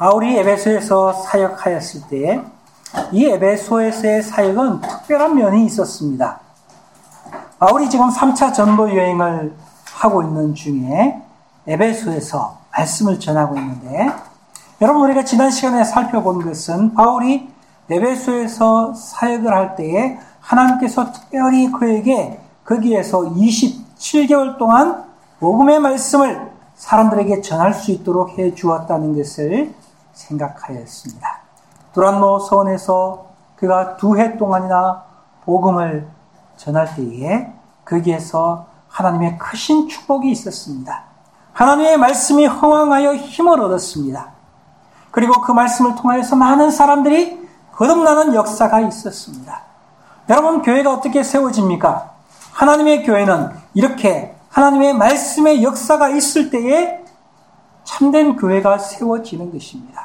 바울이 에베소에서 사역하였을 때 이 에베소에서의 사역은 특별한 면이 있었습니다. 바울이 지금 3차 전도 여행을 하고 있는 중에 에베소에서 말씀을 전하고 있는데, 여러분, 우리가 지난 시간에 살펴본 것은 바울이 에베소에서 사역을 할 때에 하나님께서 특별히 그에게 거기에서 27개월 동안 복음의 말씀을 사람들에게 전할 수 있도록 해 주었다는 것을 생각하였습니다. 두란노 서원에서 그가 2해 동안이나 복음을 전할 때에 거기에서 하나님의 크신 축복이 있었습니다. 하나님의 말씀이 흥왕하여 힘을 얻었습니다. 그리고 그 말씀을 통하여서 많은 사람들이 거듭나는 역사가 있었습니다. 여러분, 교회가 어떻게 세워집니까? 하나님의 교회는 이렇게 하나님의 말씀의 역사가 있을 때에 참된 교회가 세워지는 것입니다.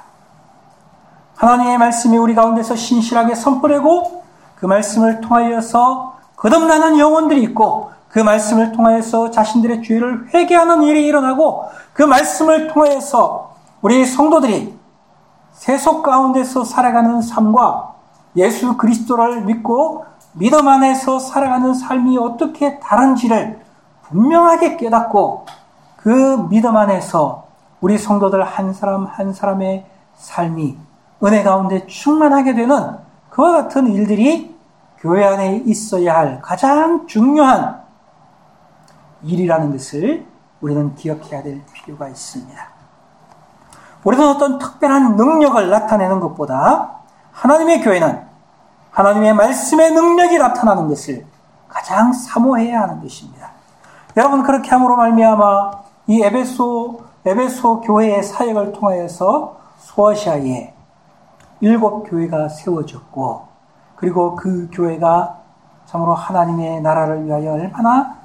하나님의 말씀이 우리 가운데서 신실하게 선포되고 그 말씀을 통하여서 거듭나는 영혼들이 있고 그 말씀을 통하여서 자신들의 죄를 회개하는 일이 일어나고 그 말씀을 통하여서 우리 성도들이 세속 가운데서 살아가는 삶과 예수 그리스도를 믿고 믿음 안에서 살아가는 삶이 어떻게 다른지를 분명하게 깨닫고 그 믿음 안에서 우리 성도들 한 사람 한 사람의 삶이 은혜 가운데 충만하게 되는 그와 같은 일들이 교회 안에 있어야 할 가장 중요한 일이라는 것을 우리는 기억해야 될 필요가 있습니다. 우리는 어떤 특별한 능력을 나타내는 것보다 하나님의 교회는 하나님의 말씀의 능력이 나타나는 것을 가장 사모해야 하는 것입니다. 여러분, 그렇게 함으로 말미암아 이 에베소 교회의 사역을 통하여서 소아시아에 7교회가 세워졌고, 그리고 그 교회가 참으로 하나님의 나라를 위하여 얼마나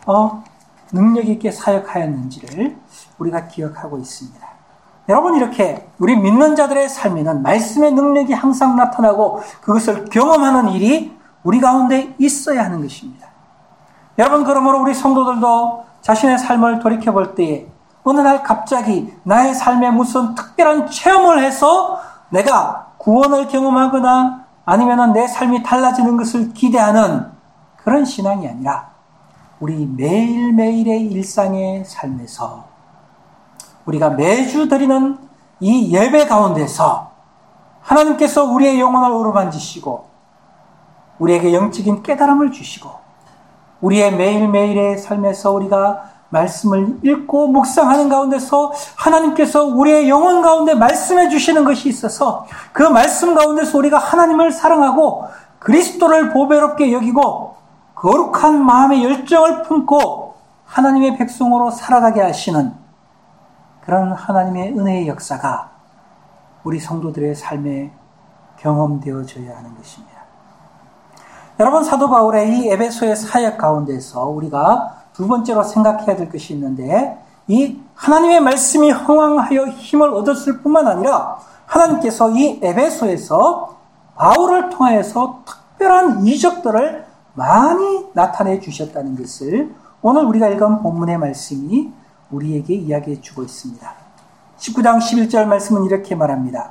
능력 있게 사역하였는지를 우리가 기억하고 있습니다. 여러분, 이렇게 우리 믿는 자들의 삶에는 말씀의 능력이 항상 나타나고 그것을 경험하는 일이 우리 가운데 있어야 하는 것입니다. 여러분, 그러므로 우리 성도들도 자신의 삶을 돌이켜볼 때에 어느 날 갑자기 나의 삶에 무슨 특별한 체험을 해서 내가 구원을 경험하거나 아니면 내 삶이 달라지는 것을 기대하는 그런 신앙이 아니라 우리 매일매일의 일상의 삶에서 우리가 매주 드리는 이 예배 가운데서 하나님께서 우리의 영혼을 어루만지시고 우리에게 영적인 깨달음을 주시고 우리의 매일매일의 삶에서 우리가 말씀을 읽고 묵상하는 가운데서 하나님께서 우리의 영혼 가운데 말씀해 주시는 것이 있어서 그 말씀 가운데서 우리가 하나님을 사랑하고 그리스도를 보배롭게 여기고 거룩한 마음의 열정을 품고 하나님의 백성으로 살아가게 하시는 그런 하나님의 은혜의 역사가 우리 성도들의 삶에 경험되어져야 하는 것입니다. 여러분, 사도 바울의 이 에베소의 사역 가운데서 우리가 두 번째로 생각해야 될 것이 있는데, 이 하나님의 말씀이 흥왕하여 힘을 얻었을 뿐만 아니라 하나님께서 이 에베소에서 바울을 통하여서 특별한 이적들을 많이 나타내 주셨다는 것을 오늘 우리가 읽은 본문의 말씀이 우리에게 이야기해 주고 있습니다. 19장 11절 말씀은 이렇게 말합니다.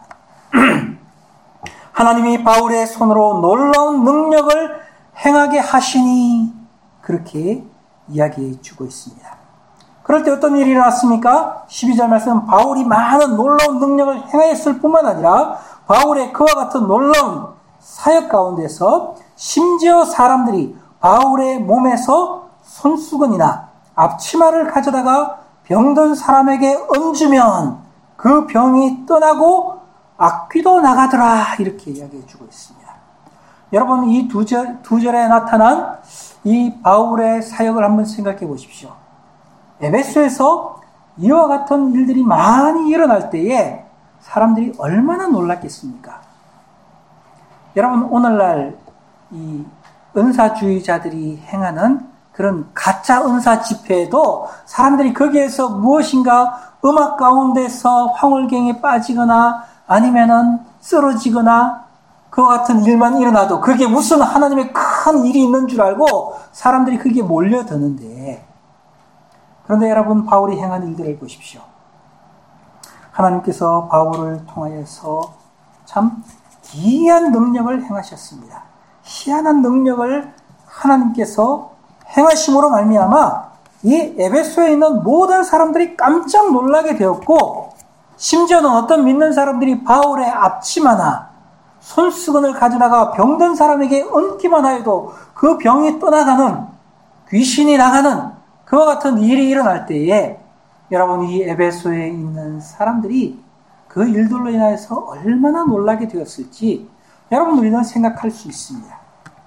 하나님이 바울의 손으로 놀라운 능력을 행하게 하시니, 그렇게 이야기해 주고 있습니다. 그럴 때 어떤 일이 일어났습니까? 12절 말씀은 바울이 많은 놀라운 능력을 행하였을 뿐만 아니라 바울의 그와 같은 놀라운 사역 가운데서 심지어 사람들이 바울의 몸에서 손수건이나 앞치마를 가져다가 병든 사람에게 얹으면 그 병이 떠나고 악귀도 나가더라, 이렇게 이야기해 주고 있습니다. 여러분, 이 두 절에 나타난 이 바울의 사역을 한번 생각해 보십시오. 에베소에서 이와 같은 일들이 많이 일어날 때에 사람들이 얼마나 놀랐겠습니까? 여러분, 오늘날 이 은사주의자들이 행하는 그런 가짜 은사 집회에도 사람들이 거기에서 무엇인가 음악 가운데서 황홀경에 빠지거나 아니면은 쓰러지거나 그와 같은 일만 일어나도 그게 무슨 하나님의 큰 일이 있는 줄 알고 사람들이 거기에 몰려드는데, 그런데 여러분, 바울이 행한 일들을 보십시오. 하나님께서 바울을 통하여서 참 기이한 능력을 행하셨습니다. 희한한 능력을 하나님께서 행하심으로 말미암아 이 에베소에 있는 모든 사람들이 깜짝 놀라게 되었고, 심지어는 어떤 믿는 사람들이 바울의 앞치마나 손수건을 가져다가 병든 사람에게 얹기만 하여도 그 병이 떠나가는, 귀신이 나가는 그와 같은 일이 일어날 때에 여러분, 이 에베소에 있는 사람들이 그 일들로 인하여서 얼마나 놀라게 되었을지 여러분, 우리는 생각할 수 있습니다.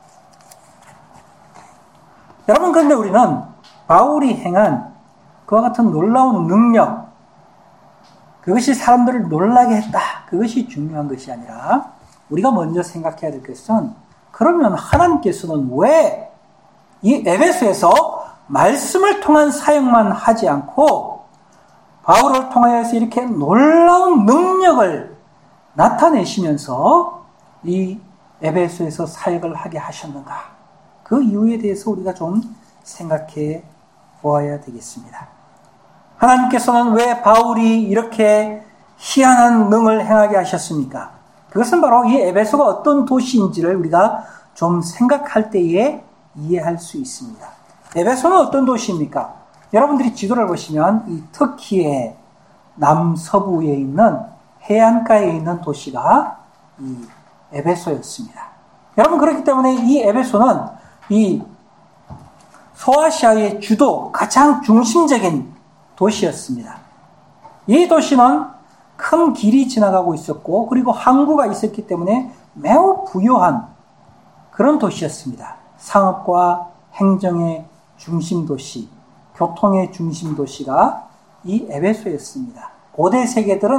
여러분, 그런데 우리는 바울이 행한 그와 같은 놀라운 능력, 그것이 사람들을 놀라게 했다, 그것이 중요한 것이 아니라 우리가 먼저 생각해야 될 것은, 그러면 하나님께서는 왜 이 에베소에서 말씀을 통한 사역만 하지 않고 바울을 통하여서 이렇게 놀라운 능력을 나타내시면서 이 에베소에서 사역을 하게 하셨는가? 그 이유에 대해서 우리가 좀 생각해 보아야 되겠습니다. 하나님께서는 왜 바울이 이렇게 희한한 능을 행하게 하셨습니까? 그것은 바로 이 에베소가 어떤 도시인지를 우리가 좀 생각할 때에 이해할 수 있습니다. 에베소는 어떤 도시입니까? 여러분들이 지도를 보시면 이 터키의 남서부에 있는 해안가에 있는 도시가 이 에베소였습니다. 여러분, 그렇기 때문에 이 에베소는 이 소아시아의 주도 가장 중심적인 도시였습니다. 이 도시는 큰 길이 지나가고 있었고, 그리고 항구가 있었기 때문에 매우 부유한 그런 도시였습니다. 상업과 행정의 중심 도시, 교통의 중심 도시가 이 에베소였습니다. 고대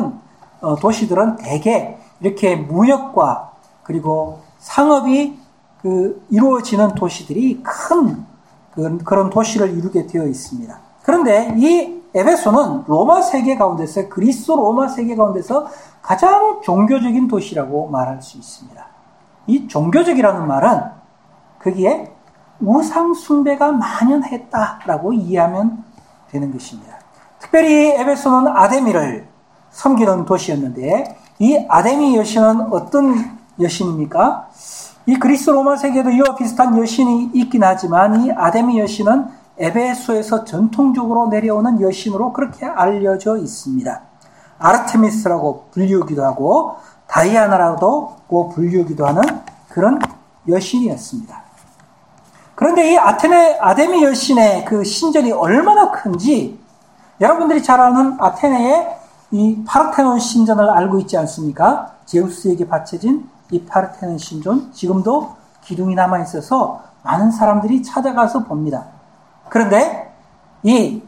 도시들은 대개 이렇게 무역과 그리고 상업이 이루어지는 도시들이 큰 그런 도시를 이루게 되어 있습니다. 그런데 이 에베소는 로마 세계 가운데서, 그리스 로마 세계 가운데서 가장 종교적인 도시라고 말할 수 있습니다. 이 종교적이라는 말은 거기에 우상 숭배가 만연했다라고 이해하면 되는 것입니다. 특별히 에베소는 아데미를 섬기는 도시였는데, 이 아데미 여신은 어떤 여신입니까? 이 그리스 로마 세계에도 이와 비슷한 여신이 있긴 하지만, 이 아데미 여신은 에베소에서 전통적으로 내려오는 여신으로 그렇게 알려져 있습니다. 아르테미스라고 불리우기도 하고 다이아나라고 불리우기도 하는 그런 여신이었습니다. 그런데 이 아데미 여신의 그 신전이 얼마나 큰지 여러분들이 잘 아는 아테네의 이 파르테논 신전을 알고 있지 않습니까? 제우스에게 바쳐진 이 파르테논 신전, 지금도 기둥이 남아 있어서 많은 사람들이 찾아가서 봅니다. 그런데 이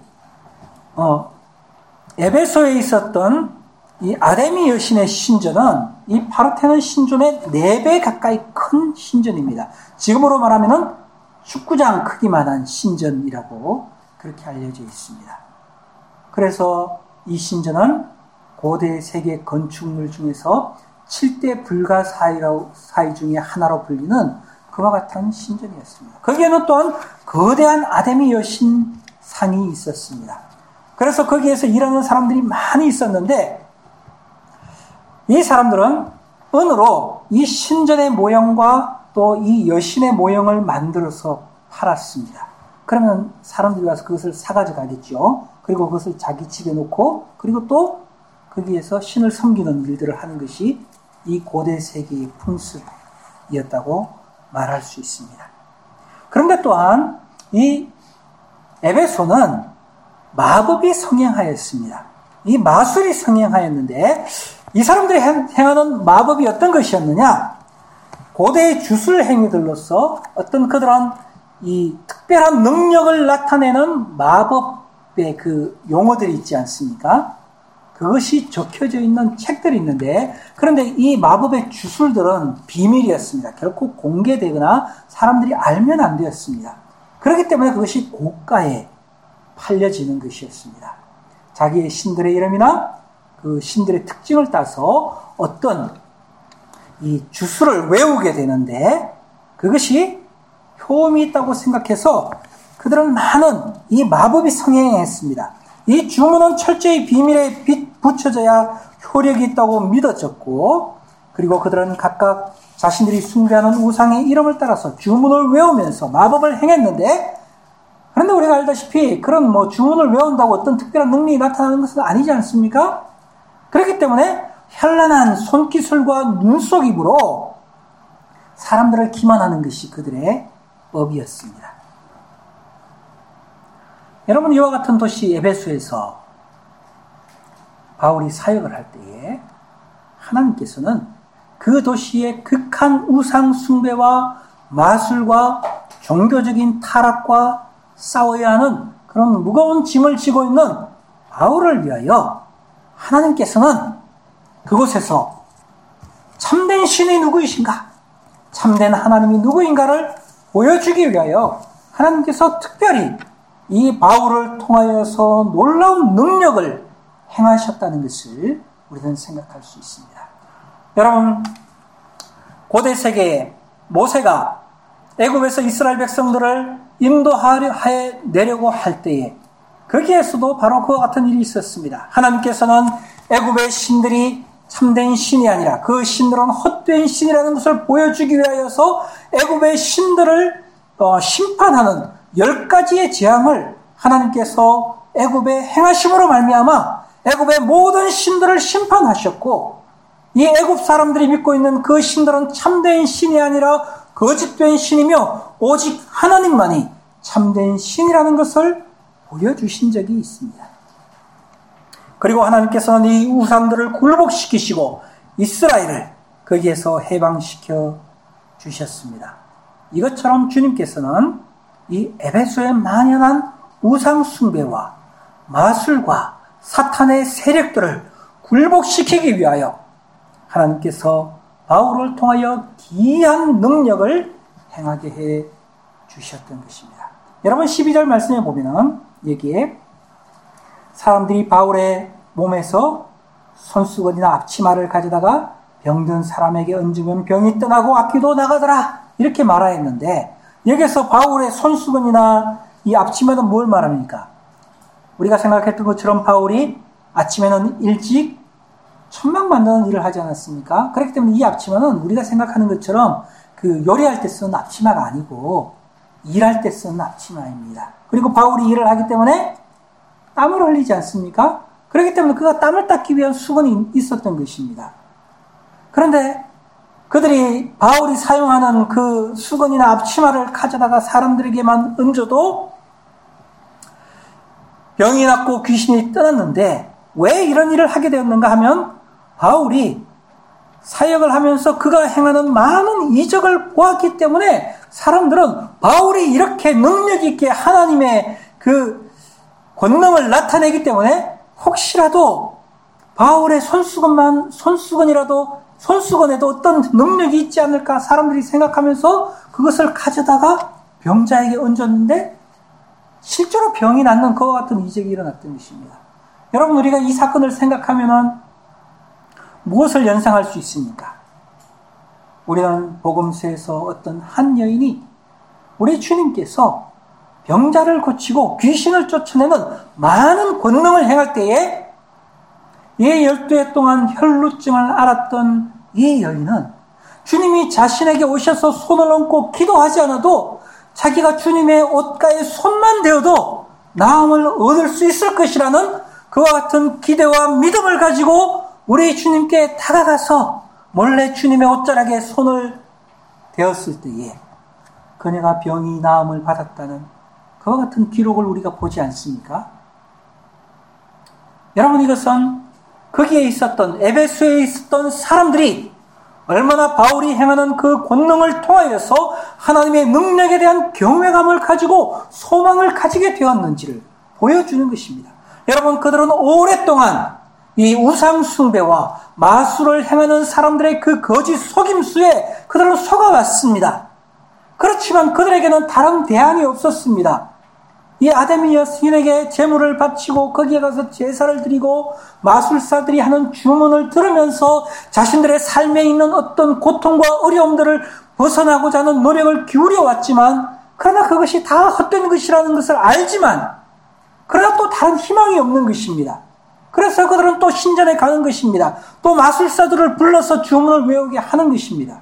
에베소에 있었던 이 아데미 여신의 신전은 이 파르테논 신전의 4배 가까이 큰 신전입니다. 지금으로 말하면은 축구장 크기만한 신전이라고 그렇게 알려져 있습니다. 그래서 이 신전은 고대 세계 건축물 중에서 7대 불가사의 중에 하나로 불리는 그와 같은 신전이었습니다. 거기에는 또한 거대한 아데미 여신 상이 있었습니다. 그래서 거기에서 일하는 사람들이 많이 있었는데, 이 사람들은 은으로 이 신전의 모형과 또 이 여신의 모형을 만들어서 팔았습니다. 그러면 사람들이 와서 그것을 사가져 가겠죠. 그리고 그것을 자기 집에 놓고, 그리고 또 거기에서 신을 섬기는 일들을 하는 것이 이 고대 세계의 풍습이었다고 말할 수 있습니다. 그런데 또한 이 에베소는 마법이 성행하였습니다. 이 마술이 성행하였는데, 이 사람들이 행하는 마법이 어떤 것이었느냐? 고대의 주술 행위들로서 어떤 그들한 이 특별한 능력을 나타내는 마법의 그 용어들이 있지 않습니까? 그것이 적혀져 있는 책들이 있는데, 그런데 이 마법의 주술들은 비밀이었습니다. 결코 공개되거나 사람들이 알면 안 되었습니다. 그렇기 때문에 그것이 고가에 팔려지는 것이었습니다. 자기의 신들의 이름이나 그 신들의 특징을 따서 어떤 이 주술을 외우게 되는데, 그것이 효험이 있다고 생각해서 그들은 많은 이 마법이 성행했습니다. 이 주문은 철저히 비밀에 붙여져야 효력이 있다고 믿어졌고, 그리고 그들은 각각 자신들이 숭배하는 우상의 이름을 따라서 주문을 외우면서 마법을 행했는데, 그런데 우리가 알다시피 그런 주문을 외운다고 어떤 특별한 능력이 나타나는 것은 아니지 않습니까? 그렇기 때문에 현란한 손기술과 눈속임으로 사람들을 기만하는 것이 그들의 법이었습니다. 여러분, 이와 같은 도시 에베소에서 바울이 사역을 할 때에 하나님께서는 그 도시의 극한 우상 숭배와 마술과 종교적인 타락과 싸워야 하는 그런 무거운 짐을 지고 있는 바울을 위하여 하나님께서는 그곳에서 참된 신이 누구이신가, 참된 하나님이 누구인가를 보여주기 위하여 하나님께서 특별히 이 바울을 통하여서 놀라운 능력을 행하셨다는 것을 우리는 생각할 수 있습니다. 여러분, 고대 세계에 모세가 애굽에서 이스라엘 백성들을 인도하여 내려고 할 때에 거기에서도 바로 그와 같은 일이 있었습니다. 하나님께서는 애굽의 신들이 참된 신이 아니라 그 신들은 헛된 신이라는 것을 보여주기 위하여서 애굽의 신들을 심판하는 10가지의 재앙을 하나님께서 애굽에 행하심으로 말미암아 애굽의 모든 신들을 심판하셨고, 이 애굽 사람들이 믿고 있는 그 신들은 참된 신이 아니라 거짓된 신이며 오직 하나님만이 참된 신이라는 것을 보여주신 적이 있습니다. 그리고 하나님께서는 이 우상들을 굴복시키시고 이스라엘을 거기에서 해방시켜 주셨습니다. 이것처럼 주님께서는 이 에베소에 만연한 우상 숭배와 마술과 사탄의 세력들을 굴복시키기 위하여 하나님께서 바울을 통하여 기이한 능력을 행하게 해 주셨던 것입니다. 여러분, 12절 말씀에 보면 여기에 사람들이 바울의 몸에서 손수건이나 앞치마를 가져다가 병든 사람에게 얹으면 병이 떠나고 악귀도 나가더라, 이렇게 말하였는데, 여기서 바울의 손수건이나 이 앞치마는 뭘 말합니까? 우리가 생각했던 것처럼 바울이 아침에는 일찍 천막 만드는 일을 하지 않았습니까? 그렇기 때문에 이 앞치마는 우리가 생각하는 것처럼 그 요리할 때 쓰는 앞치마가 아니고 일할 때 쓰는 앞치마입니다. 그리고 바울이 일을 하기 때문에 땀을 흘리지 않습니까? 그렇기 때문에 그가 땀을 닦기 위한 수건이 있었던 것입니다. 그런데 그들이 바울이 사용하는 그 수건이나 앞치마를 가져다가 사람들에게만 얹어도 병이 낫고 귀신이 떠났는데, 왜 이런 일을 하게 되었는가 하면 바울이 사역을 하면서 그가 행하는 많은 이적을 보았기 때문에 사람들은 바울이 이렇게 능력 있게 하나님의 그 권능을 나타내기 때문에 혹시라도 바울의 손수건에도 어떤 능력이 있지 않을까 사람들이 생각하면서 그것을 가져다가 병자에게 얹었는데 실제로 병이 낫는 그와 같은 이적이 일어났던 것입니다. 여러분, 우리가 이 사건을 생각하면은 무엇을 연상할 수 있습니까? 우리는 복음서에서 어떤 한 여인이 우리 주님께서 병자를 고치고 귀신을 쫓아내는 많은 권능을 행할 때에 이 12해 동안 혈루증을 앓았던 이 여인은 주님이 자신에게 오셔서 손을 얹고 기도하지 않아도 자기가 주님의 옷가에 손만 대어도 나음을 얻을 수 있을 것이라는 그와 같은 기대와 믿음을 가지고 우리 주님께 다가가서 몰래 주님의 옷자락에 손을 대었을 때에 그녀가 병이 나음을 받았다는 그와 같은 기록을 우리가 보지 않습니까? 여러분, 이것은 거기에 있었던 에베소에 있었던 사람들이 얼마나 바울이 행하는 그 권능을 통하여서 하나님의 능력에 대한 경외감을 가지고 소망을 가지게 되었는지를 보여주는 것입니다. 여러분, 그들은 오랫동안 이 우상 숭배와 마술을 행하는 사람들의 그 거짓 속임수에 그들은 속아왔습니다. 그렇지만 그들에게는 다른 대안이 없었습니다. 이 아데미 여신에게 제물을 바치고 거기에 가서 제사를 드리고 마술사들이 하는 주문을 들으면서 자신들의 삶에 있는 어떤 고통과 어려움들을 벗어나고자 하는 노력을 기울여 왔지만, 그러나 그것이 다 헛된 것이라는 것을 알지만 그러나 또 다른 희망이 없는 것입니다. 그래서 그들은 또 신전에 가는 것입니다. 또 마술사들을 불러서 주문을 외우게 하는 것입니다.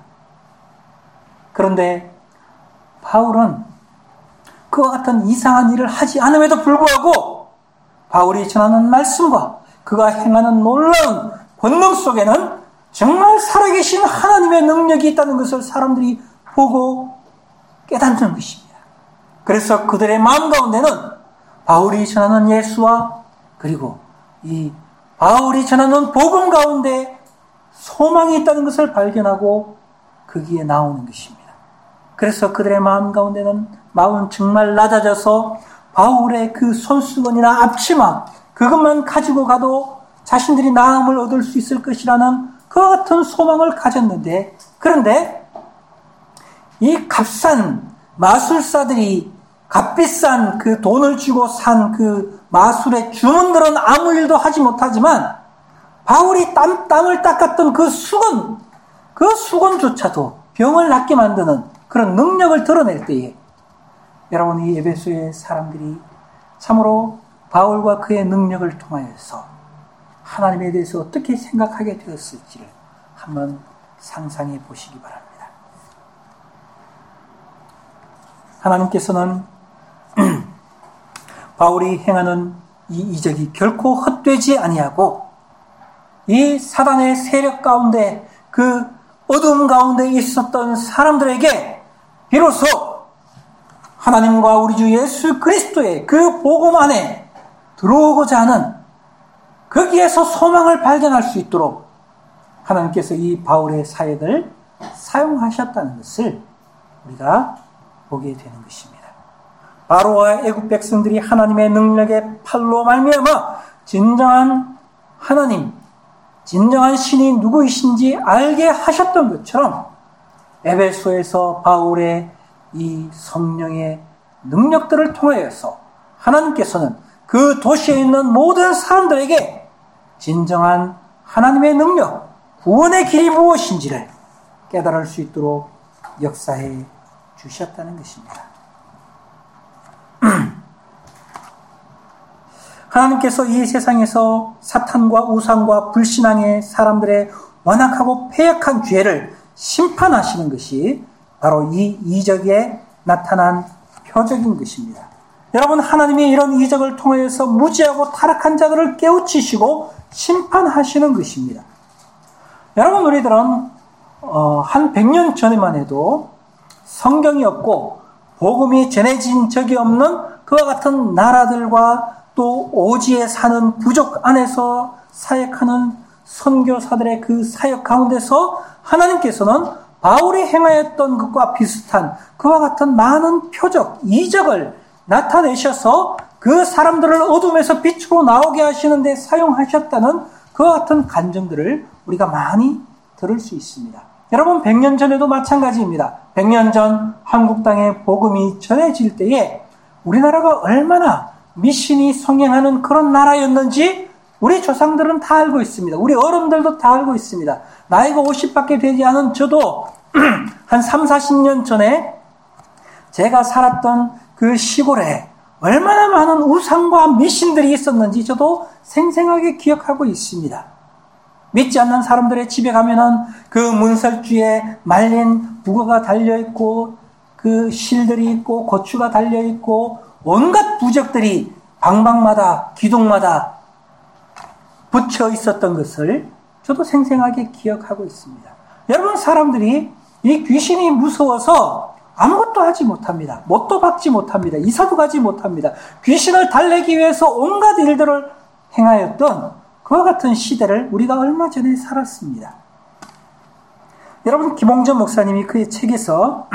그런데 바울은 그와 같은 이상한 일을 하지 않음에도 불구하고 바울이 전하는 말씀과 그가 행하는 놀라운 권능 속에는 정말 살아계신 하나님의 능력이 있다는 것을 사람들이 보고 깨닫는 것입니다. 그래서 그들의 마음 가운데는 바울이 전하는 예수와 그리고 이 바울이 전하는 복음 가운데 소망이 있다는 것을 발견하고 거기에 나오는 것입니다. 그래서 그들의 마음 가운데는 마음은 정말 낮아져서 바울의 그 손수건이나 앞치마 그것만 가지고 가도 자신들이 나음을 얻을 수 있을 것이라는 그와 같은 소망을 가졌는데, 그런데 이 값싼 마술사들이 값비싼 그 돈을 주고 산 그 마술의 주문들은 아무 일도 하지 못하지만 바울이 땀을 닦았던 그 수건조차도 병을 낫게 만드는 그런 능력을 드러낼 때에 여러분, 이 에베소의 사람들이 참으로 바울과 그의 능력을 통하여서 하나님에 대해서 어떻게 생각하게 되었을지를 한번 상상해 보시기 바랍니다. 하나님께서는 바울이 행하는 이 이적이 결코 헛되지 아니하고 이 사단의 세력 가운데 그 어둠 가운데 있었던 사람들에게 비로소 하나님과 우리 주 예수 그리스도의 그 복음 안에 들어오고자 하는 거기에서 소망을 발견할 수 있도록 하나님께서 이 바울의 사역을 사용하셨다는 것을 우리가 보게 되는 것입니다. 바로와 애굽 백성들이 하나님의 능력의 팔로 말미암아 진정한 하나님, 진정한 신이 누구이신지 알게 하셨던 것처럼 에베소에서 바울의 이 성령의 능력들을 통하여서 하나님께서는 그 도시에 있는 모든 사람들에게 진정한 하나님의 능력, 구원의 길이 무엇인지를 깨달을 수 있도록 역사해 주셨다는 것입니다. 하나님께서 이 세상에서 사탄과 우상과 불신앙의 사람들의 완악하고 패역한 죄를 심판하시는 것이 바로 이 이적에 나타난 표적인 것입니다. 여러분, 하나님이 이런 이적을 통해서 무지하고 타락한 자들을 깨우치시고 심판하시는 것입니다. 여러분, 우리들은 한 100년 전에만 해도 성경이 없고 복음이 전해진 적이 없는 그와 같은 나라들과 또 오지에 사는 부족 안에서 사역하는 선교사들의 그 사역 가운데서 하나님께서는 바울이 행하였던 것과 비슷한 그와 같은 많은 표적, 이적을 나타내셔서 그 사람들을 어둠에서 빛으로 나오게 하시는 데 사용하셨다는 그와 같은 간증들을 우리가 많이 들을 수 있습니다. 여러분, 100년 전에도 마찬가지입니다. 100년 전 한국 땅에 복음이 전해질 때에 우리나라가 얼마나 미신이 성행하는 그런 나라였는지 우리 조상들은 다 알고 있습니다. 우리 어른들도 다 알고 있습니다. 나이가 50밖에 되지 않은 저도 한 3, 40년 전에 제가 살았던 그 시골에 얼마나 많은 우상과 미신들이 있었는지 저도 생생하게 기억하고 있습니다. 믿지 않는 사람들의 집에 가면은 그 문설주에 말린 북어가 달려있고 그 실들이 있고 고추가 달려있고 온갖 부적들이 방방마다 기둥마다 붙여 있었던 것을 저도 생생하게 기억하고 있습니다. 여러분, 사람들이 이 귀신이 무서워서 아무것도 하지 못합니다. 못도 박지 못합니다. 이사도 가지 못합니다. 귀신을 달래기 위해서 온갖 일들을 행하였던 그와 같은 시대를 우리가 얼마 전에 살았습니다. 여러분, 김홍전 목사님이 그의 책에서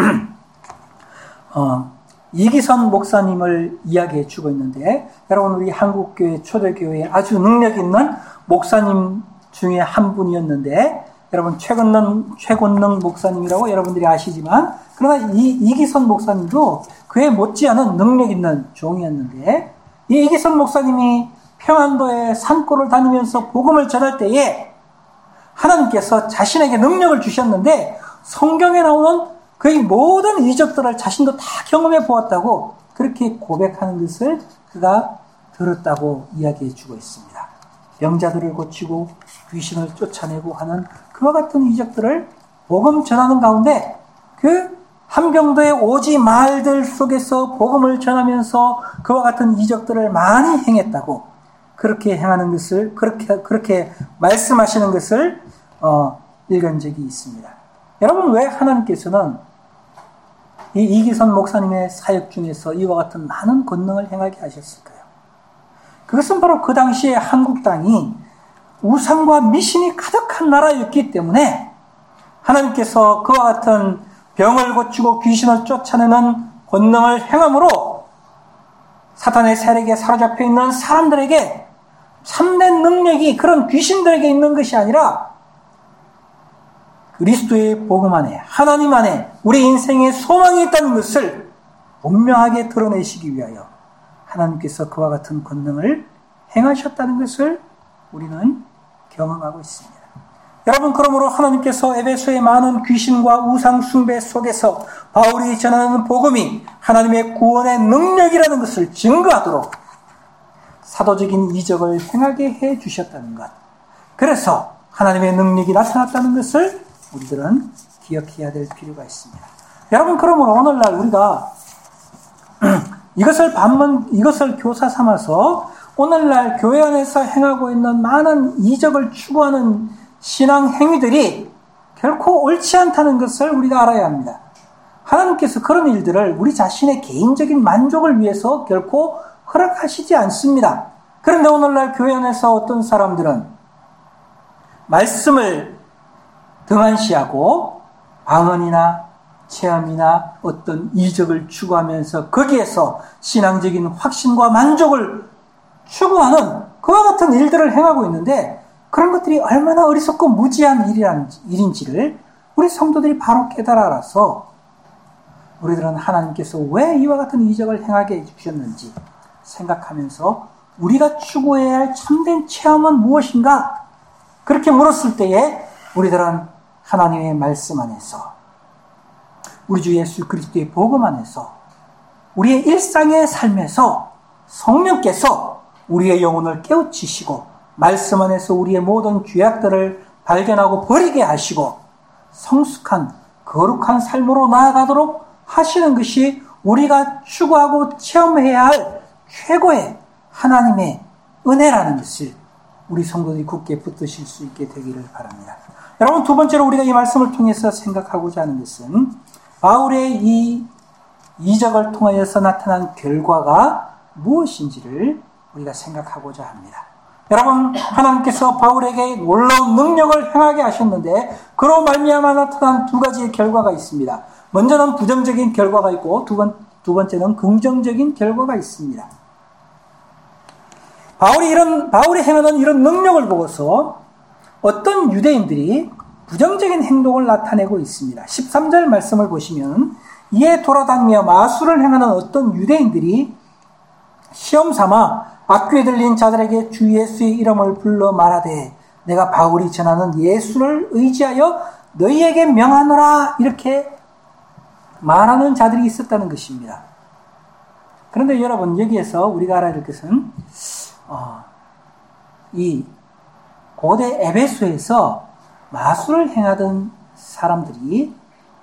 이기선 목사님을 이야기해 주고 있는데, 여러분, 우리 한국교회 초대교회에 아주 능력 있는 목사님 중에 한 분이었는데, 여러분, 최곤능 목사님이라고 여러분들이 아시지만, 그러나 이기선 목사님도 그에 못지않은 능력 있는 종이었는데, 이 이기선 목사님이 평안도의 산골을 다니면서 복음을 전할 때에 하나님께서 자신에게 능력을 주셨는데 성경에 나오는 거의 모든 이적들을 자신도 다 경험해 보았다고 그렇게 고백하는 것을 그가 들었다고 이야기해 주고 있습니다. 병자들을 고치고 귀신을 쫓아내고 하는 그와 같은 이적들을 복음 전하는 가운데 그 함경도의 오지 마을들 속에서 복음을 전하면서 그와 같은 이적들을 많이 행했다고 그렇게 행하는 것을 그렇게 말씀하시는 것을 읽은 적이 있습니다. 여러분, 왜 하나님께서는 이 이기선 목사님의 사역 중에서 이와 같은 많은 권능을 행하게 하셨을까요? 그것은 바로 그 당시에 한국 땅이 우상과 미신이 가득한 나라였기 때문에 하나님께서 그와 같은 병을 고치고 귀신을 쫓아내는 권능을 행함으로 사탄의 세력에 사로잡혀 있는 사람들에게 참된 능력이 그런 귀신들에게 있는 것이 아니라 그리스도의 복음 안에 하나님 안에 우리 인생에 소망이 있다는 것을 분명하게 드러내시기 위하여 하나님께서 그와 같은 권능을 행하셨다는 것을 우리는 경험하고 있습니다. 여러분, 그러므로 하나님께서 에베소의 많은 귀신과 우상 숭배 속에서 바울이 전하는 복음이 하나님의 구원의 능력이라는 것을 증거하도록 사도적인 이적을 행하게 해 주셨다는 것. 그래서 하나님의 능력이 나타났다는 것을 우리들은 기억해야 될 필요가 있습니다. 여러분, 그러므로 오늘날 우리가 이것을 교사 삼아서 오늘날 교회 안에서 행하고 있는 많은 이적을 추구하는 신앙 행위들이 결코 옳지 않다는 것을 우리가 알아야 합니다. 하나님께서 그런 일들을 우리 자신의 개인적인 만족을 위해서 결코 허락하시지 않습니다. 그런데 오늘날 교회 안에서 어떤 사람들은 말씀을 등한시하고 방언이나 체험이나 어떤 이적을 추구하면서 거기에서 신앙적인 확신과 만족을 추구하는 그와 같은 일들을 행하고 있는데 그런 것들이 얼마나 어리석고 무지한 일인지를 우리 성도들이 바로 깨달아 알아서 우리들은 하나님께서 왜 이와 같은 이적을 행하게 해주셨는지 생각하면서 우리가 추구해야 할 참된 체험은 무엇인가? 그렇게 물었을 때에 우리들은 하나님의 말씀 안에서 우리 주 예수 그리스도의 복음 안에서 우리의 일상의 삶에서 성령께서 우리의 영혼을 깨우치시고 말씀 안에서 우리의 모든 죄악들을 발견하고 버리게 하시고 성숙한 거룩한 삶으로 나아가도록 하시는 것이 우리가 추구하고 체험해야 할 최고의 하나님의 은혜라는 것을 우리 성도들이 굳게 붙드실 수 있게 되기를 바랍니다. 여러분, 두 번째로 우리가 이 말씀을 통해서 생각하고자 하는 것은 바울의 이 이적을 통하여서 나타난 결과가 무엇인지를 우리가 생각하고자 합니다. 여러분, 하나님께서 바울에게 놀라운 능력을 행하게 하셨는데 그로 말미암아 나타난 두 가지의 결과가 있습니다. 먼저는 부정적인 결과가 있고 두 번째는 긍정적인 결과가 있습니다. 바울이 행하는 이런 능력을 보고서 어떤 유대인들이 부정적인 행동을 나타내고 있습니다. 13절 말씀을 보시면 이에 돌아다니며 마술을 행하는 어떤 유대인들이 시험삼아 악귀에 들린 자들에게 주 예수의 이름을 불러 말하되 내가 바울이 전하는 예수를 의지하여 너희에게 명하노라 이렇게 말하는 자들이 있었다는 것입니다. 그런데 여러분, 여기에서 우리가 알아야 될 것은 이 고대 에베소에서 마술을 행하던 사람들이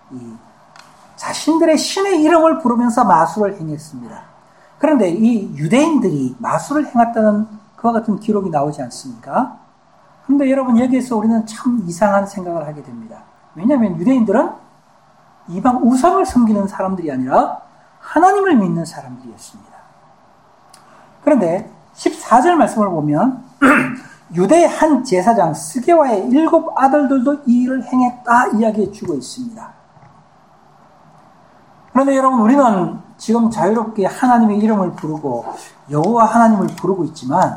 자신들의 신의 이름을 부르면서 마술을 행했습니다. 그런데 이 유대인들이 마술을 행했다는 그와 같은 기록이 나오지 않습니까? 그런데 여러분, 여기에서 우리는 참 이상한 생각을 하게 됩니다. 왜냐하면 유대인들은 이방 우상을 섬기는 사람들이 아니라 하나님을 믿는 사람들이었습니다. 그런데 14절 말씀을 보면 유대의 한 제사장 스게와의 7 아들들도 이 일을 행했다 이야기해 주고 있습니다. 그런데 여러분, 우리는 지금 자유롭게 하나님의 이름을 부르고 여호와 하나님을 부르고 있지만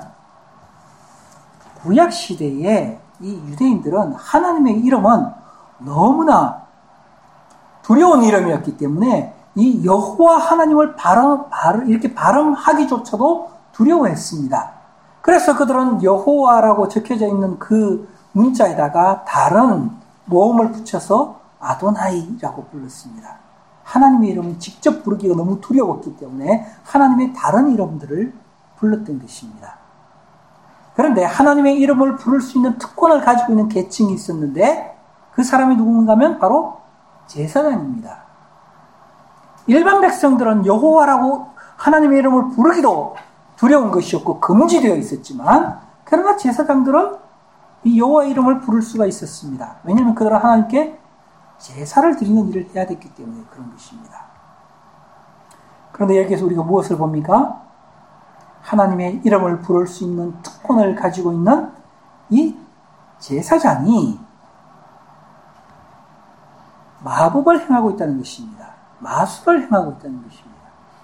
구약 시대에 이 유대인들은 하나님의 이름은 너무나 두려운 이름이었기 때문에 이 여호와 하나님을 이렇게 발음하기조차도 두려워했습니다. 그래서 그들은 여호와라고 적혀져 있는 그 문자에다가 다른 모음을 붙여서 아도나이라고 불렀습니다. 하나님의 이름을 직접 부르기가 너무 두려웠기 때문에 하나님의 다른 이름들을 불렀던 것입니다. 그런데 하나님의 이름을 부를 수 있는 특권을 가지고 있는 계층이 있었는데 그 사람이 누군가 하면 바로 제사장입니다. 일반 백성들은 여호와라고 하나님의 이름을 부르기도 두려운 것이었고 금지되어 있었지만 그러나 제사장들은 이 여호와 이름을 부를 수가 있었습니다. 왜냐하면 그들은 하나님께 제사를 드리는 일을 해야 됐기 때문에 그런 것입니다. 그런데 여기에서 우리가 무엇을 봅니까? 하나님의 이름을 부를 수 있는 특권을 가지고 있는 이 제사장이 마법을 행하고 있다는 것입니다. 마술을 행하고 있다는 것입니다.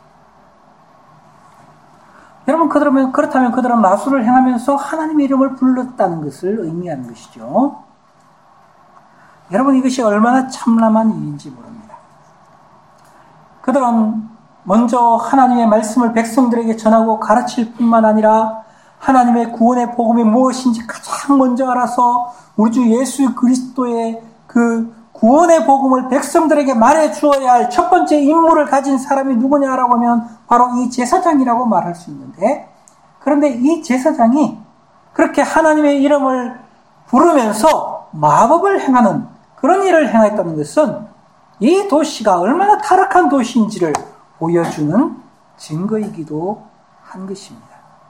여러분, 그렇다면 그들은 마술을 행하면서 하나님의 이름을 불렀다는 것을 의미하는 것이죠. 여러분, 이것이 얼마나 참람한 일인지 모릅니다. 그들은 먼저 하나님의 말씀을 백성들에게 전하고 가르칠 뿐만 아니라 하나님의 구원의 복음이 무엇인지 가장 먼저 알아서 우리 주 예수 그리스도의 그 구원의 복음을 백성들에게 말해 주어야 할 첫 번째 임무를 가진 사람이 누구냐라고 하면 바로 이 제사장이라고 말할 수 있는데, 그런데 이 제사장이 그렇게 하나님의 이름을 부르면서 마법을 행하는 그런 일을 행했다는 것은 이 도시가 얼마나 타락한 도시인지를 보여주는 증거이기도 한 것입니다.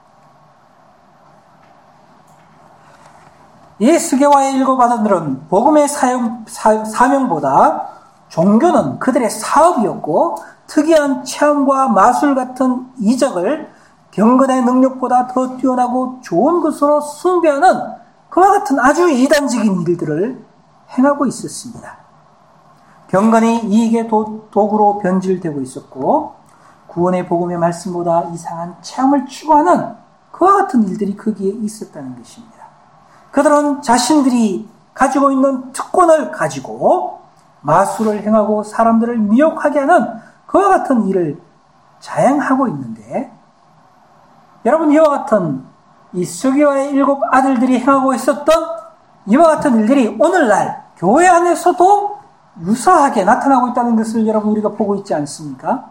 이 스게와의 일곱 아들들은 복음의 사명보다 종교는 그들의 사업이었고 특이한 체험과 마술 같은 이적을 경건의 능력보다 더 뛰어나고 좋은 것으로 숭배하는 그와 같은 아주 이단적인 일들을 행하고 있었습니다. 경건이 이익의 도구로 변질되고 있었고 구원의 복음의 말씀보다 이상한 체험을 추구하는 그와 같은 일들이 거기에 있었다는 것입니다. 그들은 자신들이 가지고 있는 특권을 가지고 마술을 행하고 사람들을 미혹하게 하는 그와 같은 일을 자행하고 있는데, 여러분, 이와 같은 이 스게와의 일곱 아들들이 행하고 있었던 이와 같은 일들이 오늘날 교회 안에서도 유사하게 나타나고 있다는 것을 여러분 우리가 보고 있지 않습니까?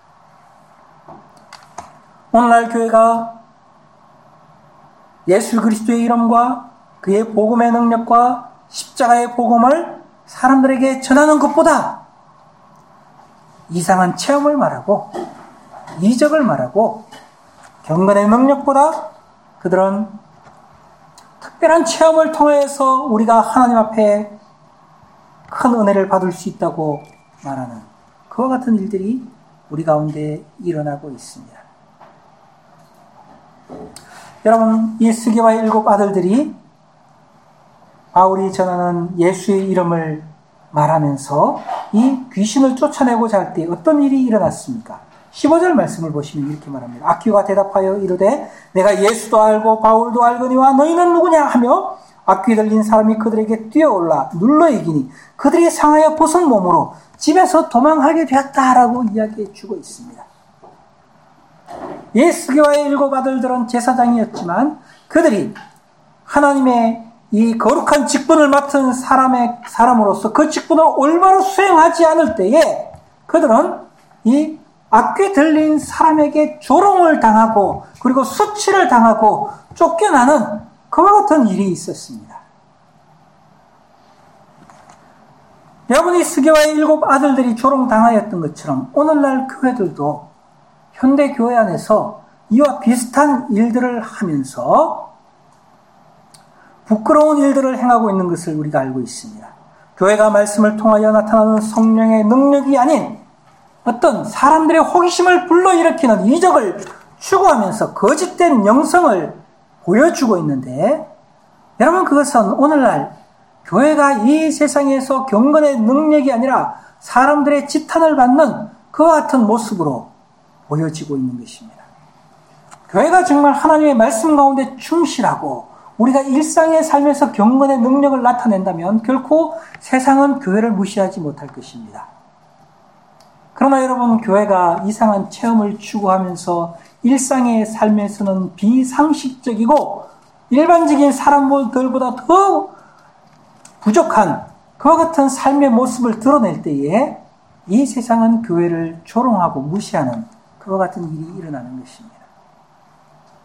오늘날 교회가 예수 그리스도의 이름과 그의 복음의 능력과 십자가의 복음을 사람들에게 전하는 것보다 이상한 체험을 말하고 이적을 말하고 경건의 능력보다 그들은 특별한 체험을 통해서 우리가 하나님 앞에 큰 은혜를 받을 수 있다고 말하는 그와 같은 일들이 우리 가운데 일어나고 있습니다. 여러분, 이 스게와의 일곱 아들들이 바울이 전하는 예수의 이름을 말하면서 이 귀신을 쫓아내고자 할 때 어떤 일이 일어났습니까? 15절 말씀을 보시면 이렇게 말합니다. 악귀가 대답하여 이르되 내가 예수도 알고 바울도 알거니와 너희는 누구냐 하며 악귀 들린 사람이 그들에게 뛰어올라 눌러 이기니 그들이 상하여 벗은 몸으로 집에서 도망하게 되었다라고 이야기해 주고 있습니다. 스게와의 일곱 아들들은 제사장이었지만 그들이 하나님의 이 거룩한 직분을 맡은 사람으로서 그 직분을 올바로 수행하지 않을 때에 그들은 이 악귀 들린 사람에게 조롱을 당하고 그리고 수치를 당하고 쫓겨나는 그와 같은 일이 있었습니다. 여러분이 스게와의 일곱 아들들이 조롱당하였던 것처럼 오늘날 교회들도 현대 교회 안에서 이와 비슷한 일들을 하면서 부끄러운 일들을 행하고 있는 것을 우리가 알고 있습니다. 교회가 말씀을 통하여 나타나는 성령의 능력이 아닌 어떤 사람들의 호기심을 불러일으키는 이적을 추구하면서 거짓된 영성을 보여주고 있는데, 여러분, 그것은 오늘날 교회가 이 세상에서 경건의 능력이 아니라 사람들의 지탄을 받는 그와 같은 모습으로 보여지고 있는 것입니다. 교회가 정말 하나님의 말씀 가운데 충실하고 우리가 일상의 삶에서 경건의 능력을 나타낸다면 결코 세상은 교회를 무시하지 못할 것입니다. 그러나 여러분, 교회가 이상한 체험을 추구하면서 일상의 삶에서는 비상식적이고 일반적인 사람들보다 더 부족한 그와 같은 삶의 모습을 드러낼 때에 이 세상은 교회를 조롱하고 무시하는 그와 같은 일이 일어나는 것입니다.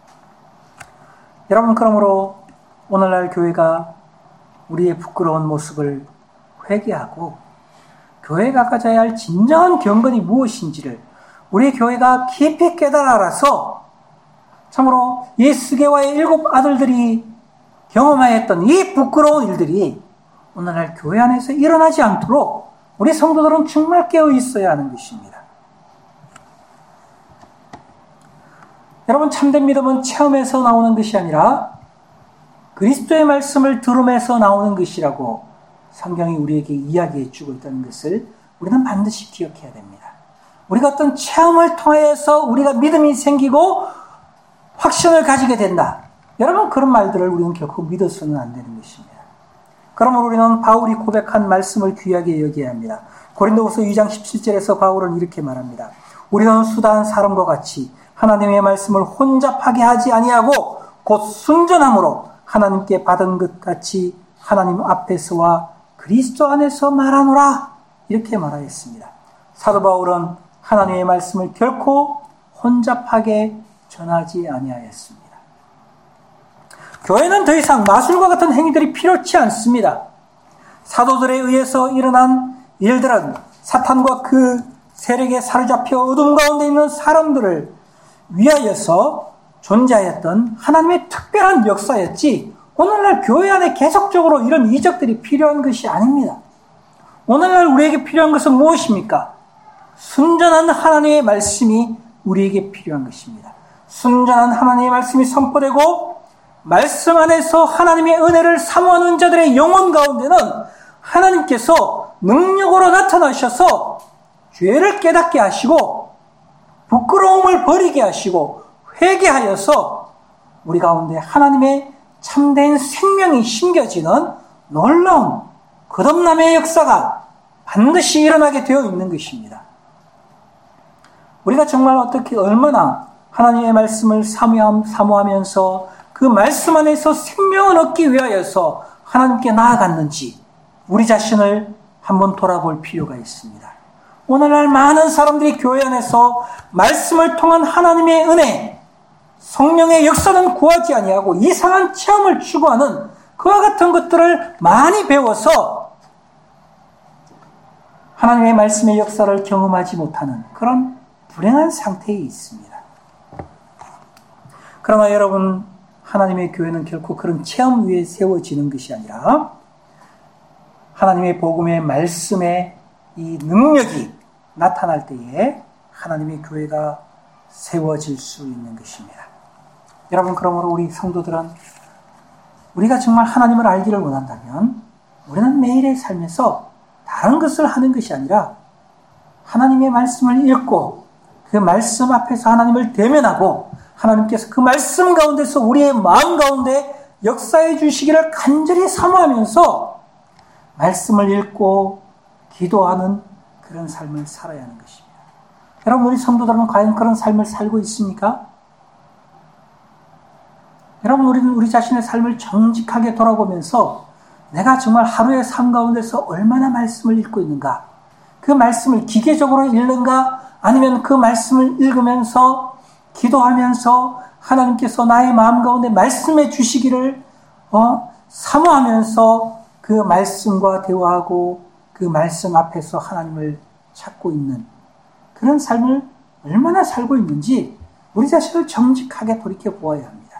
여러분, 그러므로 오늘날 교회가 우리의 부끄러운 모습을 회개하고 교회가 가져야 할 진정한 경건이 무엇인지를 우리 교회가 깊이 깨달아 알아서 참으로 예수계와의 7 아들들이 경험하였던 이 부끄러운 일들이 오늘날 교회 안에서 일어나지 않도록 우리 성도들은 정말 깨어 있어야 하는 것입니다. 여러분, 참된 믿음은 체험에서 나오는 것이 아니라 그리스도의 말씀을 들음에서 나오는 것이라고 성경이 우리에게 이야기해 주고 있다는 것을 우리는 반드시 기억해야 됩니다. 우리가 어떤 체험을 통해서 우리가 믿음이 생기고 확신을 가지게 된다. 여러분, 그런 말들을 우리는 결코 믿어서는 안 되는 것입니다. 그러므로 우리는 바울이 고백한 말씀을 귀하게 여겨야 합니다. 고린도후서 2장 17절에서 바울은 이렇게 말합니다. 우리는 수다한 사람과 같이 하나님의 말씀을 혼잡하게 하지 아니하고 곧 순전함으로 하나님께 받은 것 같이 하나님 앞에서와 그리스도 안에서 말하노라, 이렇게 말하였습니다. 사도 바울은 하나님의 말씀을 결코 혼잡하게 전하지 아니하였습니다. 교회는 더 이상 마술과 같은 행위들이 필요치 않습니다. 사도들에 의해서 일어난 일들은 사탄과 그 세력에 사로잡혀 어둠 가운데 있는 사람들을 위하여서 존재하였던 하나님의 특별한 역사였지, 오늘날 교회 안에 계속적으로 이런 이적들이 필요한 것이 아닙니다. 오늘날 우리에게 필요한 것은 무엇입니까? 순전한 하나님의 말씀이 우리에게 필요한 것입니다. 순전한 하나님의 말씀이 선포되고 말씀 안에서 하나님의 은혜를 사모하는 자들의 영혼 가운데는 하나님께서 능력으로 나타나셔서 죄를 깨닫게 하시고 부끄러움을 버리게 하시고 회개하여서 우리 가운데 하나님의 참된 생명이 심겨지는 놀라운 거듭남의 역사가 반드시 일어나게 되어 있는 것입니다. 우리가 정말 어떻게 얼마나 하나님의 말씀을 사모하면서 그 말씀 안에서 생명을 얻기 위하여서 하나님께 나아갔는지 우리 자신을 한번 돌아볼 필요가 있습니다. 오늘날 많은 사람들이 교회 안에서 말씀을 통한 하나님의 은혜, 성령의 역사는 구하지 아니하고 이상한 체험을 추구하는 그와 같은 것들을 많이 배워서 하나님의 말씀의 역사를 경험하지 못하는 그런 불행한 상태에 있습니다. 그러나 여러분, 하나님의 교회는 결코 그런 체험 위에 세워지는 것이 아니라 하나님의 복음의 말씀의 이 능력이 나타날 때에 하나님의 교회가 세워질 수 있는 것입니다. 여러분, 그러므로 우리 성도들은 우리가 정말 하나님을 알기를 원한다면 우리는 매일의 삶에서 다른 것을 하는 것이 아니라 하나님의 말씀을 읽고 그 말씀 앞에서 하나님을 대면하고 하나님께서 그 말씀 가운데서 우리의 마음 가운데 역사해 주시기를 간절히 사모하면서 말씀을 읽고 기도하는 그런 삶을 살아야 하는 것입니다. 여러분, 우리 성도들은 과연 그런 삶을 살고 있습니까? 여러분, 우리는 우리 자신의 삶을 정직하게 돌아보면서 내가 정말 하루의 삶 가운데서 얼마나 말씀을 읽고 있는가? 그 말씀을 기계적으로 읽는가? 아니면 그 말씀을 읽으면서 기도하면서 하나님께서 나의 마음 가운데 말씀해 주시기를 사모하면서 그 말씀과 대화하고 그 말씀 앞에서 하나님을 찾고 있는 그런 삶을 얼마나 살고 있는지 우리 자신을 정직하게 돌이켜 보아야 합니다.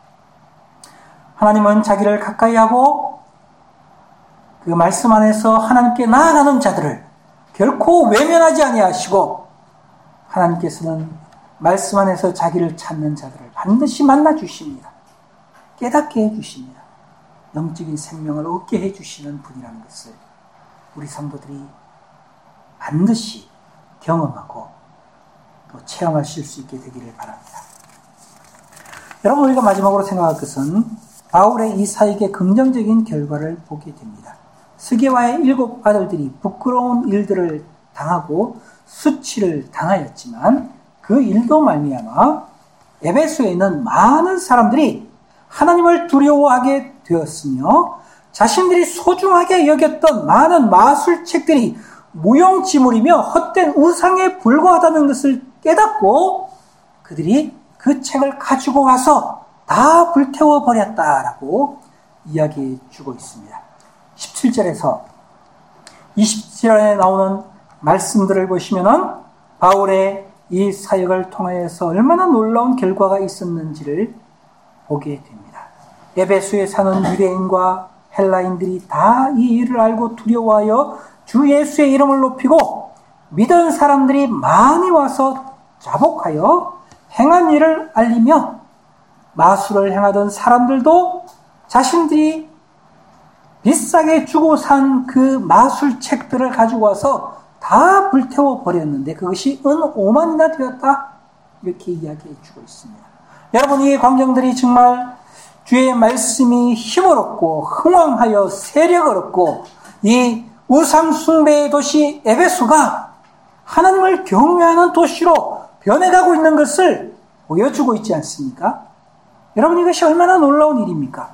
하나님은 자기를 가까이 하고 그 말씀 안에서 하나님께 나아가는 자들을 결코 외면하지 아니하시고 하나님께서는 말씀 안에서 자기를 찾는 자들을 반드시 만나 주십니다. 깨닫게 해주십니다. 영적인 생명을 얻게 해주시는 분이라는 것을 우리 성도들이 반드시 경험하고 또 체험하실 수 있게 되기를 바랍니다. 여러분, 우리가 마지막으로 생각할 것은 바울의 이 사역의 긍정적인 결과를 보게 됩니다. 스게와의 7 아들들이 부끄러운 일들을 당하고 수치를 당하였지만 그 일도 말미암아 에베소에 있는 많은 사람들이 하나님을 두려워하게 되었으며 자신들이 소중하게 여겼던 많은 마술책들이 무용지물이며 헛된 우상에 불과하다는 것을 깨닫고 그들이 그 책을 가지고 와서 다 불태워 버렸다라고 이야기해 주고 있습니다. 17절에서 20절에 나오는 말씀들을 보시면은 바울의 이 사역을 통하여서 얼마나 놀라운 결과가 있었는지를 보게 됩니다. 에베소에 사는 유대인과 헬라인들이 다 이 일을 알고 두려워하여 주 예수의 이름을 높이고 믿은 사람들이 많이 와서 자복하여 행한 일을 알리며 마술을 행하던 사람들도 자신들이 비싸게 주고 산 그 마술책들을 가지고 와서 다 불태워 버렸는데 그것이 은 5만이나 되었다. 이렇게 이야기해 주고 있습니다. 여러분, 이 광경들이 정말 주의 말씀이 힘을 얻고 흥왕하여 세력을 얻고 이 우상 숭배의 도시 에베소가 하나님을 경외하는 도시로 변해가고 있는 것을 보여주고 있지 않습니까? 여러분, 이것이 얼마나 놀라운 일입니까?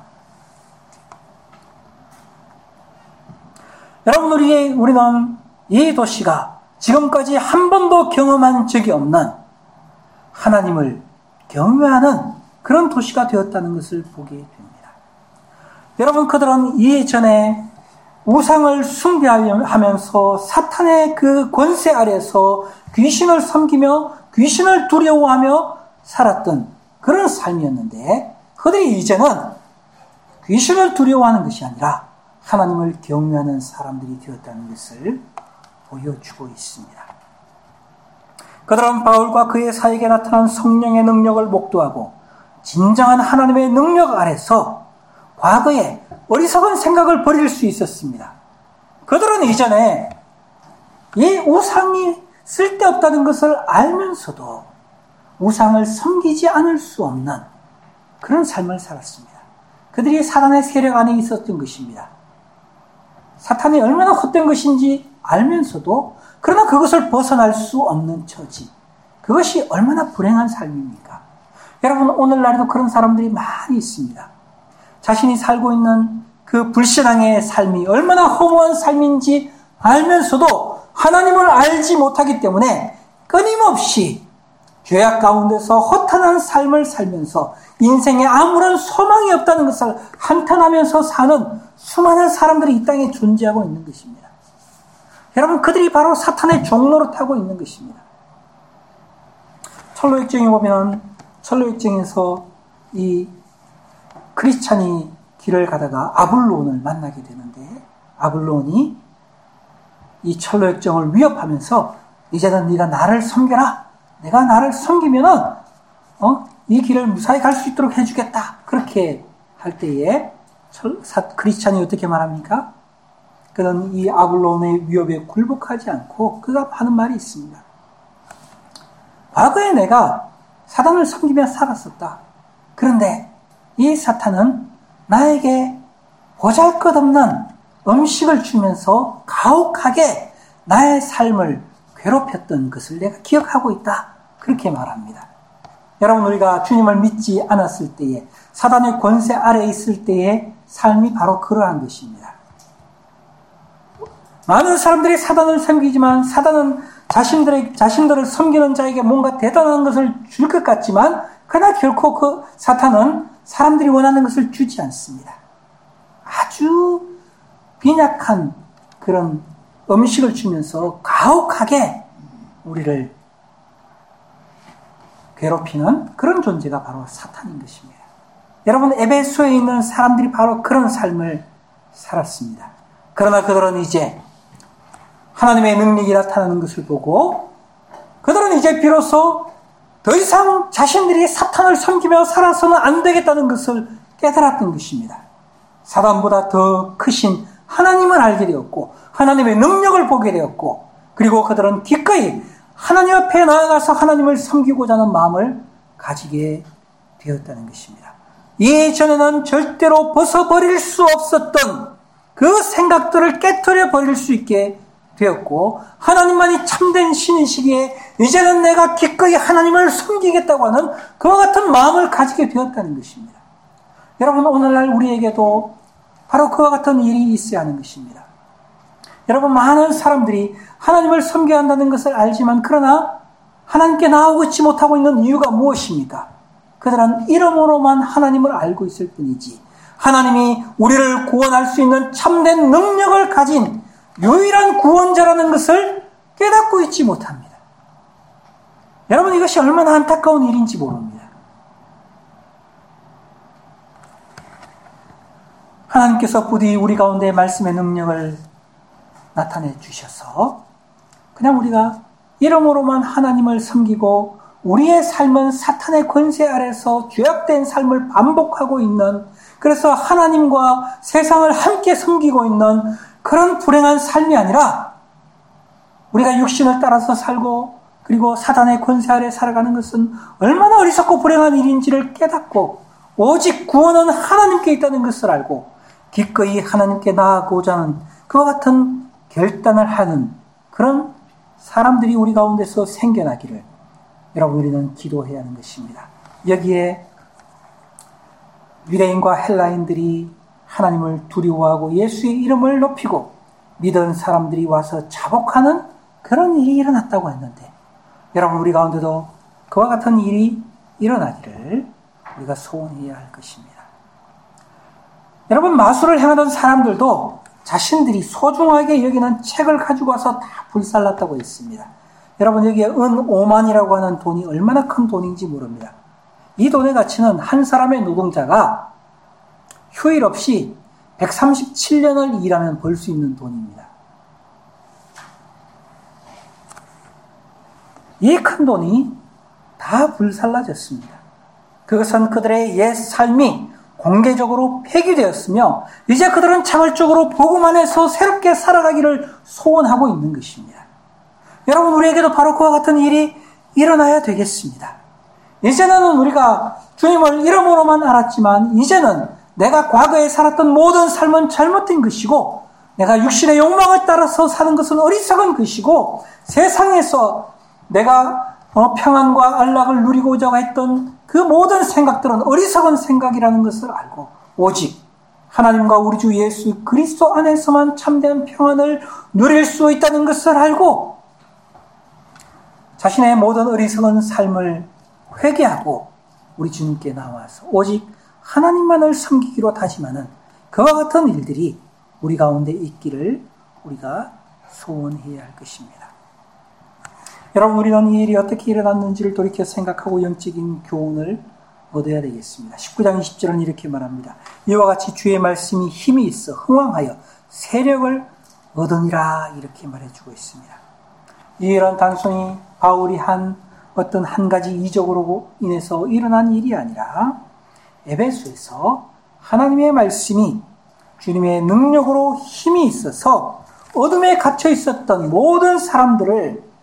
여러분, 우리는 이 도시가 지금까지 한 번도 경험한 적이 없는 하나님을 경외하는 그런 도시가 되었다는 것을 보게 됩니다. 여러분, 그들은 이전에 우상을 숭배하면서 사탄의 그 권세 아래서 귀신을 섬기며 귀신을 두려워하며 살았던 그런 삶이었는데 그들이 이제는 귀신을 두려워하는 것이 아니라 하나님을 경외하는 사람들이 되었다는 것을 보여주고 있습니다. 그들은 바울과 그의 사역에 나타난 성령의 능력을 목도하고 진정한 하나님의 능력 아래서 과거에 어리석은 생각을 버릴 수 있었습니다. 그들은 이전에 이 우상이 쓸데없다는 것을 알면서도 우상을 섬기지 않을 수 없는 그런 삶을 살았습니다. 그들이 사단의 세력 안에 있었던 것입니다. 사탄이 얼마나 헛된 것인지 알면서도 그러나 그것을 벗어날 수 없는 처지. 그것이 얼마나 불행한 삶입니까? 여러분, 오늘날에도 그런 사람들이 많이 있습니다. 자신이 살고 있는 그 불신앙의 삶이 얼마나 허무한 삶인지 알면서도 하나님을 알지 못하기 때문에 끊임없이 죄악 가운데서 허탄한 삶을 살면서 인생에 아무런 소망이 없다는 것을 한탄하면서 사는 수많은 사람들이 이 땅에 존재하고 있는 것입니다. 여러분, 그들이 바로 사탄의 종로로 타고 있는 것입니다. 철로역정에 보면 철로역정에서 이 크리스찬이 길을 가다가 아블론을 만나게 되는데 아블론이 이 철로역정을 위협하면서 이제는 네가 나를 섬겨라. 내가 나를 섬기면은 이 길을 무사히 갈 수 있도록 해주겠다. 그렇게 할 때에 크리스찬이 어떻게 말합니까? 그는 이 아블론의 위협에 굴복하지 않고 그가 하는 말이 있습니다. 과거에 내가 사단을 섬기며 살았었다. 그런데 이 사탄은 나에게 보잘것없는 음식을 주면서 가혹하게 나의 삶을 괴롭혔던 것을 내가 기억하고 있다. 그렇게 말합니다. 여러분, 우리가 주님을 믿지 않았을 때에 사단의 권세 아래에 있을 때의 삶이 바로 그러한 것입니다. 많은 사람들이 사단을 섬기지만 사단은 자신들을 섬기는 자에게 뭔가 대단한 것을 줄 것 같지만 그러나 결코 그 사탄은 사람들이 원하는 것을 주지 않습니다. 아주 빈약한 그런 음식을 주면서 가혹하게 우리를 괴롭히는 그런 존재가 바로 사탄인 것입니다. 여러분, 에베소에 있는 사람들이 바로 그런 삶을 살았습니다. 그러나 그들은 이제 하나님의 능력이 나타나는 것을 보고 그들은 이제 비로소 더 이상 자신들이 사탄을 섬기며 살아서는 안 되겠다는 것을 깨달았던 것입니다. 사단보다 더 크신 하나님을 알게 되었고 하나님의 능력을 보게 되었고 그리고 그들은 기꺼이 하나님 앞에 나아가서 하나님을 섬기고자 하는 마음을 가지게 되었다는 것입니다. 예전에는 절대로 벗어버릴 수 없었던 그 생각들을 깨트려 버릴 수 있게 되었고 하나님만이 참된 신이시기에 이제는 내가 기꺼이 하나님을 섬기겠다고 하는 그와 같은 마음을 가지게 되었다는 것입니다. 여러분, 오늘날 우리에게도 바로 그와 같은 일이 있어야 하는 것입니다. 여러분, 많은 사람들이 하나님을 섬겨야 한다는 것을 알지만 그러나 하나님께 나아오지 못하고 있는 이유가 무엇입니까? 그들은 이름으로만 하나님을 알고 있을 뿐이지 하나님이 우리를 구원할 수 있는 참된 능력을 가진 유일한 구원자라는 것을 깨닫고 있지 못합니다. 여러분, 이것이 얼마나 안타까운 일인지 모릅니다. 하나님께서 부디 우리 가운데 말씀의 능력을 나타내 주셔서 그냥 우리가 이름으로만 하나님을 섬기고 우리의 삶은 사탄의 권세 아래서 죄악된 삶을 반복하고 있는, 그래서 하나님과 세상을 함께 섬기고 있는 그런 불행한 삶이 아니라 우리가 육신을 따라서 살고 그리고 사탄의 권세 아래 살아가는 것은 얼마나 어리석고 불행한 일인지를 깨닫고 오직 구원은 하나님께 있다는 것을 알고 기꺼이 하나님께 나아가고자 하는 그와 같은 결단을 하는 그런 사람들이 우리 가운데서 생겨나기를 여러분 우리는 기도해야 하는 것입니다. 여기에 유대인과 헬라인들이 하나님을 두려워하고 예수의 이름을 높이고 믿은 사람들이 와서 자복하는 그런 일이 일어났다고 했는데 여러분 우리 가운데도 그와 같은 일이 일어나기를 우리가 소원해야 할 것입니다. 여러분, 마술을 행하던 사람들도 자신들이 소중하게 여기는 책을 가지고 와서 다 불살랐다고 했습니다. 여러분, 여기에 은 5만이라고 하는 돈이 얼마나 큰 돈인지 모릅니다. 이 돈의 가치는 한 사람의 노동자가 휴일 없이 137년을 일하면 벌 수 있는 돈입니다. 이 큰 돈이 다 불살라졌습니다. 그것은 그들의 옛 삶이 공개적으로 폐기되었으며 이제 그들은 자발적으로 복음 안에서 새롭게 살아가기를 소원하고 있는 것입니다. 여러분, 우리에게도 바로 그와 같은 일이 일어나야 되겠습니다. 이제는 우리가 주님을 이름으로만 알았지만 이제는 내가 과거에 살았던 모든 삶은 잘못된 것이고 내가 육신의 욕망을 따라서 사는 것은 어리석은 것이고 세상에서 내가 평안과 안락을 누리고자 했던 그 모든 생각들은 어리석은 생각이라는 것을 알고 오직 하나님과 우리 주 예수 그리스도 안에서만 참된 평안을 누릴 수 있다는 것을 알고 자신의 모든 어리석은 삶을 회개하고 우리 주님께 나와서 오직 하나님만을 섬기기로 다짐하는 그와 같은 일들이 우리 가운데 있기를 우리가 소원해야 할 것입니다. 여러분, 우리는 이 일이 어떻게 일어났는지를 돌이켜 생각하고 영적인 교훈을 얻어야 되겠습니다. 19장 20절은 이렇게 말합니다. 이와 같이 주의 말씀이 힘이 있어 흥왕하여 세력을 얻으니라 이렇게 말해주고 있습니다. 이 일은 단순히 바울이 한 어떤 한 가지 이적으로 인해서 일어난 일이 아니라 에베소에서 하나님의 말씀이 주님의 능력으로 힘이 있어서 어둠에 갇혀 있었던 모든 사람들을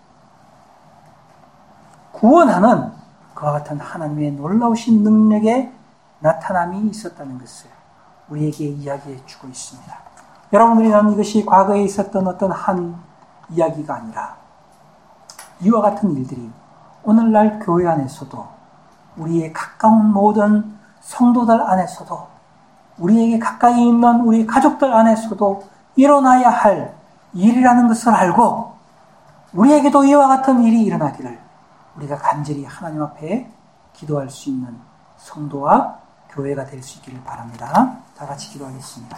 구원하는 그와 같은 하나님의 놀라우신 능력의 나타남이 있었다는 것을 우리에게 이야기해 주고 있습니다. 여러분, 우리는 이것이 과거에 있었던 어떤 한 이야기가 아니라 이와 같은 일들이 오늘날 교회 안에서도 우리의 가까운 모든 성도들 안에서도 우리에게 가까이 있는 우리 가족들 안에서도 일어나야 할 일이라는 것을 알고 우리에게도 이와 같은 일이 일어나기를 우리가 간절히 하나님 앞에 기도할 수 있는 성도와 교회가 될 수 있기를 바랍니다. 다 같이 기도하겠습니다.